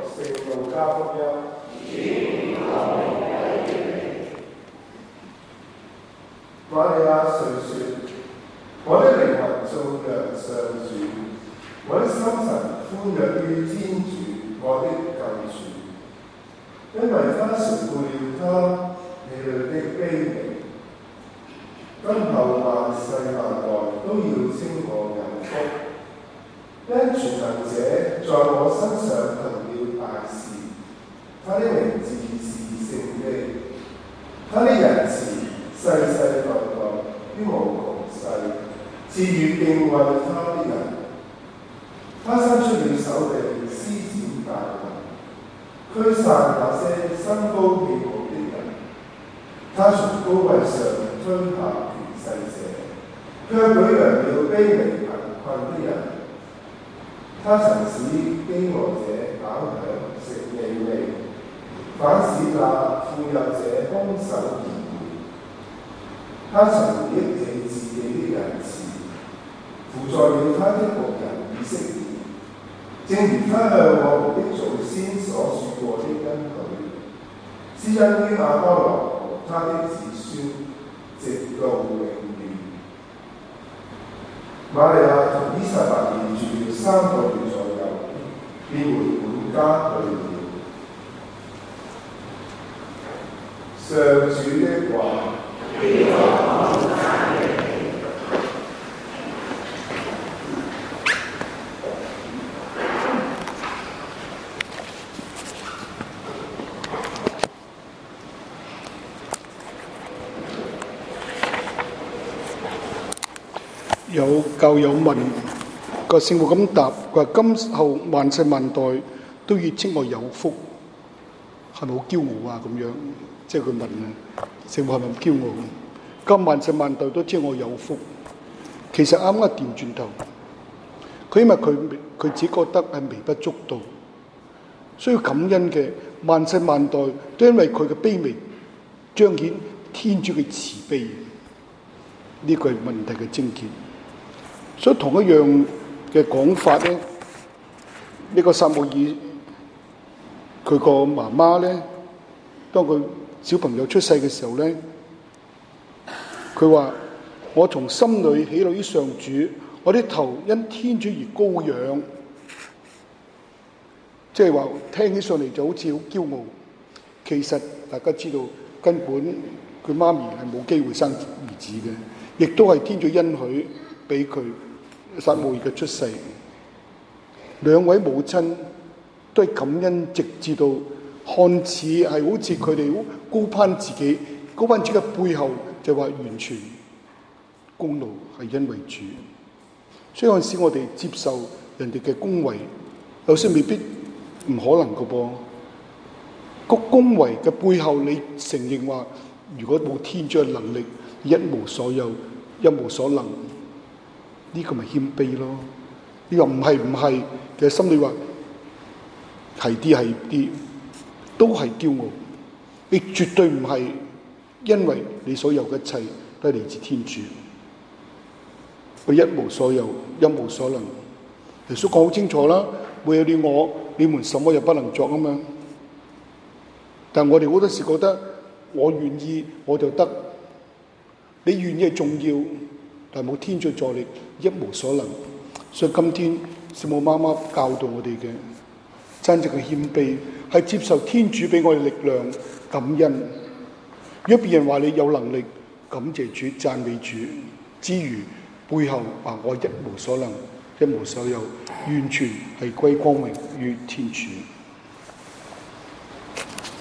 聖路加福音。瑪利亞遂說：我的靈魂頌揚上主，我的心神歡躍於天主，我的救主，因為他垂顧了他兒女的卑微。今後萬世萬代都要稱我有福，因全能者在我身上行了大事。他的名字是聖悲，他的仁慈世世代代於無窮世，賜予敬畏他的人。他伸出了手臂，施展大能，驅散那些身高氣傲的人。他從高位上推下權勢者，卻舉揚了卑微貧困的人。他曾使飢餓者飽享食美味，反使那富有者空手而回。他曾憶起自己的仁慈，扶助了他的僕人以色列，正如他向我們的祖先所說過的恩許，施恩於亞巴郎和他的子孫，直到永遠。瑪利亞同依撒伯爾住了3個月左右，便回本家去了。上主的話。 有教友問個聖母咁答，佢話今後萬世萬代都要稱我有福，係咪好驕傲啊？咁樣即係佢問啊，聖母係咪咁驕傲？今萬世萬代都稱我有福，其實啱啱調轉頭，佢因為佢只覺得係微不足道，需要感恩嘅萬世萬代都因為佢嘅卑微彰顯天主嘅慈悲，呢個係問題嘅症結。所以同一樣嘅講法咧，呢個撒母耳佢個媽媽咧，當佢小朋友出世嘅時候咧，佢話：我從心裏喜樂於上主，我啲頭因天主而高仰。即係話聽起上嚟就好似好驕傲，其實大家知道根本佢媽咪係冇機會生兒子嘅，亦都係天主恩許俾佢撒母耳嘅出世。兩位母親都係感恩，直至到看似係好似佢哋高攀自己嘅背後，就話完全功勞係因為主。所以有陣時我哋接受人哋嘅恭維，有時未必唔可能嘅噃。個恭維嘅背後，你承認話，如果冇天主嘅能力，一無所有，一無所能，呢個咪謙卑咯。你話唔係，其實心裏話係啲，都係驕傲。你絕對唔係，因為你所有嘅一切都係嚟自天主。佢一無所有，一無所能。耶穌講好清楚啦，沒有了我，你們什麼也不能作啊嘛。但我哋好多時覺得我願意我就得，你願意係重要，但係冇天主助力，一無所能。所以今天聖母媽媽教導我哋嘅真正嘅謙卑，係接受天主俾我哋力量，感恩。如果別人話你有能力，感謝主、讚美主之餘，背後話我一無所能、一無所有，完全係歸光榮於天主。